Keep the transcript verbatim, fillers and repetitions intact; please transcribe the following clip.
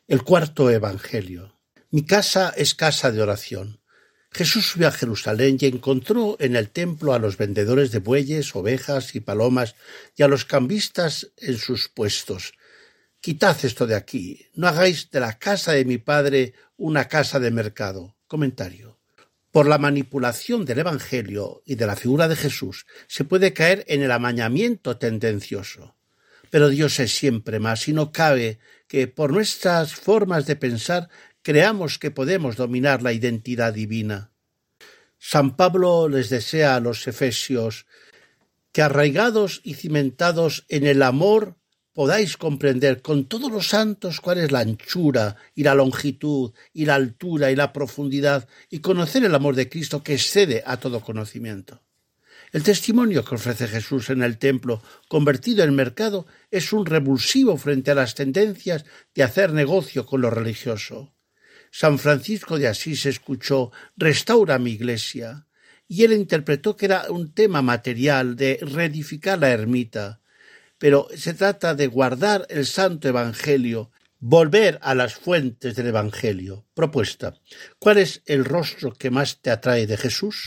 El cuarto evangelio. Mi casa es casa de oración. Jesús subió a Jerusalén y encontró en el templo a los vendedores de bueyes, ovejas y palomas y a los cambistas en sus puestos. Quitad esto de aquí, no hagáis de la casa de mi padre una casa de mercado. Comentario. Por la manipulación del evangelio y de la figura de Jesús se puede caer en el amañamiento tendencioso. Pero Dios es siempre más y no cabe que por nuestras formas de pensar creamos que podemos dominar la identidad divina. San Pablo les desea a los efesios que arraigados y cimentados en el amor podáis comprender con todos los santos cuál es la anchura y la longitud y la altura y la profundidad y conocer el amor de Cristo que excede a todo conocimiento. El testimonio que ofrece Jesús en el templo, convertido en mercado, es un revulsivo frente a las tendencias de hacer negocio con lo religioso. San Francisco de Asís escuchó «Restaura mi iglesia», y él interpretó que era un tema material de reedificar la ermita. Pero se trata de guardar el santo evangelio, volver a las fuentes del evangelio. Propuesta: ¿cuál es el rostro que más te atrae de Jesús?